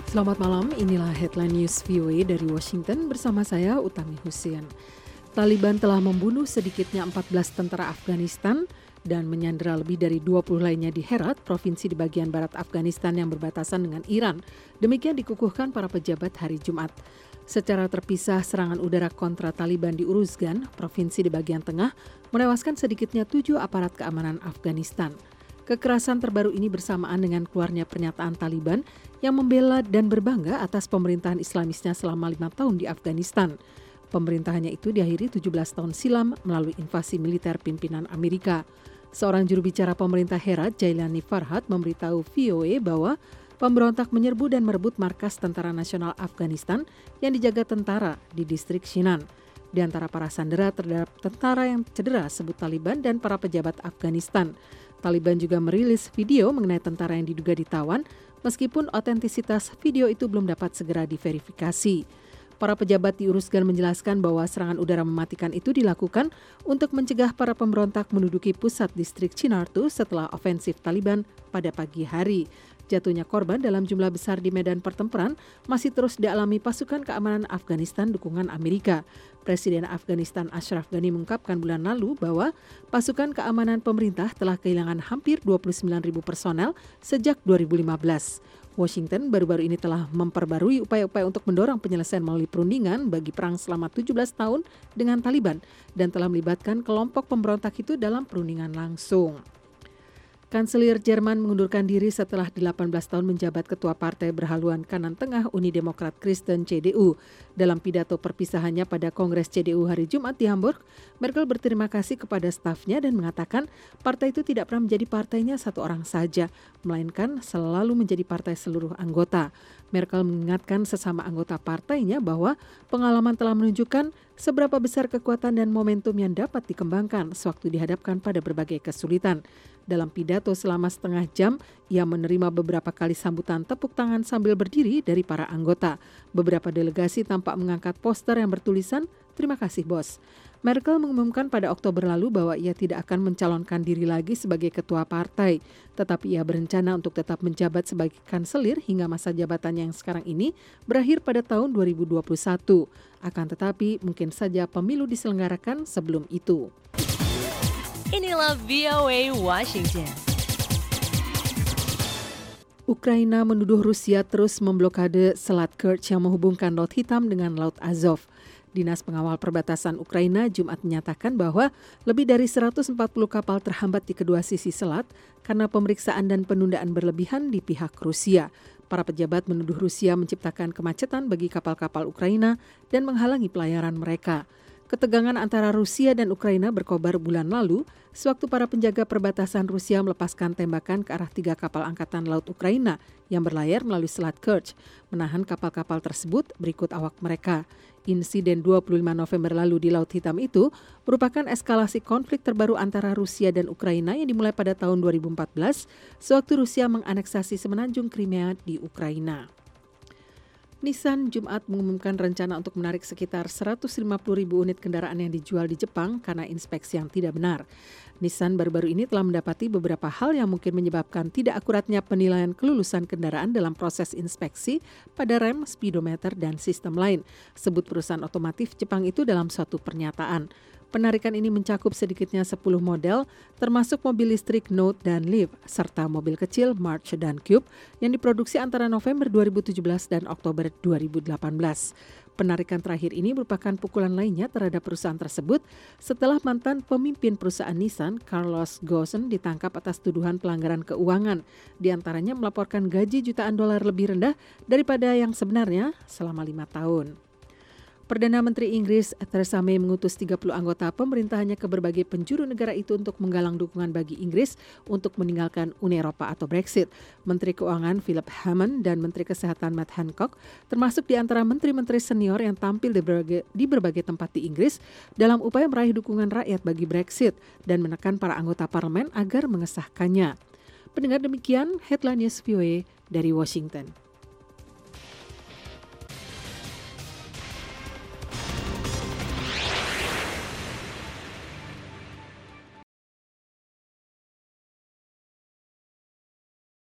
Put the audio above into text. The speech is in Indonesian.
Selamat malam, inilah headline news VOA dari Washington bersama saya Utami Hussein. Taliban telah membunuh sedikitnya 14 tentara Afghanistan dan menyandera lebih dari 20 lainnya di Herat, provinsi di bagian barat Afghanistan yang berbatasan dengan Iran. Demikian dikukuhkan para pejabat hari Jumat. Secara terpisah, serangan udara kontra Taliban di Uruzgan, provinsi di bagian tengah, menewaskan sedikitnya 7 aparat keamanan Afghanistan. Kekerasan terbaru ini bersamaan dengan keluarnya pernyataan Taliban yang membela dan berbangga atas pemerintahan Islamisnya selama 5 tahun di Afghanistan. Pemerintahannya itu diakhiri 17 tahun silam melalui invasi militer pimpinan Amerika. Seorang juru bicara pemerintah Herat, Jailani Farhad, memberitahu VOA bahwa pemberontak menyerbu dan merebut markas Tentara Nasional Afghanistan yang dijaga tentara di distrik Shinan. Di antara para sandera terhadap tentara yang cedera sebut Taliban dan para pejabat Afghanistan. Taliban juga merilis video mengenai tentara yang diduga ditawan, meskipun otentisitas video itu belum dapat segera diverifikasi. Para pejabat di Uruzgan menjelaskan bahwa serangan udara mematikan itu dilakukan untuk mencegah para pemberontak menduduki pusat distrik Chinartu setelah ofensif Taliban pada pagi hari. Jatuhnya korban dalam jumlah besar di medan pertempuran masih terus dialami pasukan keamanan Afghanistan dukungan Amerika. Presiden Afghanistan Ashraf Ghani mengungkapkan bulan lalu bahwa pasukan keamanan pemerintah telah kehilangan hampir 29.000 personel sejak 2015. Washington baru-baru ini telah memperbarui upaya-upaya untuk mendorong penyelesaian melalui perundingan bagi perang selama 17 tahun dengan Taliban dan telah melibatkan kelompok pemberontak itu dalam perundingan langsung. Kanselir Jerman mengundurkan diri setelah 18 tahun menjabat ketua partai berhaluan kanan tengah Uni Demokrat Kristen CDU. Dalam pidato perpisahannya pada Kongres CDU hari Jumat di Hamburg, Merkel berterima kasih kepada stafnya dan mengatakan partai itu tidak pernah menjadi partainya satu orang saja, melainkan selalu menjadi partai seluruh anggota. Merkel mengingatkan sesama anggota partainya bahwa pengalaman telah menunjukkan seberapa besar kekuatan dan momentum yang dapat dikembangkan sewaktu dihadapkan pada berbagai kesulitan. Dalam pidato selama setengah jam, ia menerima beberapa kali sambutan tepuk tangan sambil berdiri dari para anggota. Beberapa delegasi tampak mengangkat poster yang bertulisan, "Terima kasih, Bos." Merkel mengumumkan pada Oktober lalu bahwa ia tidak akan mencalonkan diri lagi sebagai ketua partai, tetapi ia berencana untuk tetap menjabat sebagai kanselir hingga masa jabatannya yang sekarang ini berakhir pada tahun 2021. Akan tetapi, mungkin saja pemilu diselenggarakan sebelum itu. Inilah VOA Washington. Ukraina menuduh Rusia terus memblokade Selat Kerch yang menghubungkan Laut Hitam dengan Laut Azov. Dinas Pengawal Perbatasan Ukraina Jumat menyatakan bahwa lebih dari 140 kapal terhambat di kedua sisi selat karena pemeriksaan dan penundaan berlebihan di pihak Rusia. Para pejabat menuduh Rusia menciptakan kemacetan bagi kapal-kapal Ukraina dan menghalangi pelayaran mereka. Ketegangan antara Rusia dan Ukraina berkobar bulan lalu sewaktu para penjaga perbatasan Rusia melepaskan tembakan ke arah 3 kapal angkatan laut Ukraina yang berlayar melalui Selat Kerch, menahan kapal-kapal tersebut berikut awak mereka. Insiden 25 November lalu di Laut Hitam itu merupakan eskalasi konflik terbaru antara Rusia dan Ukraina yang dimulai pada tahun 2014 sewaktu Rusia menganeksasi semenanjung Crimea di Ukraina. Nissan Jumat mengumumkan rencana untuk menarik sekitar 150.000 unit kendaraan yang dijual di Jepang karena inspeksi yang tidak benar. Nissan baru-baru ini telah mendapati beberapa hal yang mungkin menyebabkan tidak akuratnya penilaian kelulusan kendaraan dalam proses inspeksi pada rem, speedometer, dan sistem lain, sebut perusahaan otomotif Jepang itu dalam suatu pernyataan. Penarikan ini mencakup sedikitnya 10 model, termasuk mobil listrik Note dan Leaf, serta mobil kecil March dan Cube yang diproduksi antara November 2017 dan Oktober 2018. Penarikan terakhir ini merupakan pukulan lainnya terhadap perusahaan tersebut setelah mantan pemimpin perusahaan Nissan, Carlos Ghosn, ditangkap atas tuduhan pelanggaran keuangan, di antaranya melaporkan gaji jutaan dolar lebih rendah daripada yang sebenarnya selama 5 tahun. Perdana Menteri Inggris Theresa May mengutus 30 anggota pemerintahannya ke berbagai penjuru negara itu untuk menggalang dukungan bagi Inggris untuk meninggalkan Uni Eropa atau Brexit. Menteri Keuangan Philip Hammond dan Menteri Kesehatan Matt Hancock termasuk di antara menteri-menteri senior yang tampil di berbagai tempat di Inggris dalam upaya meraih dukungan rakyat bagi Brexit dan menekan para anggota parlemen agar mengesahkannya. Pendengar, demikian headline news VOA dari Washington.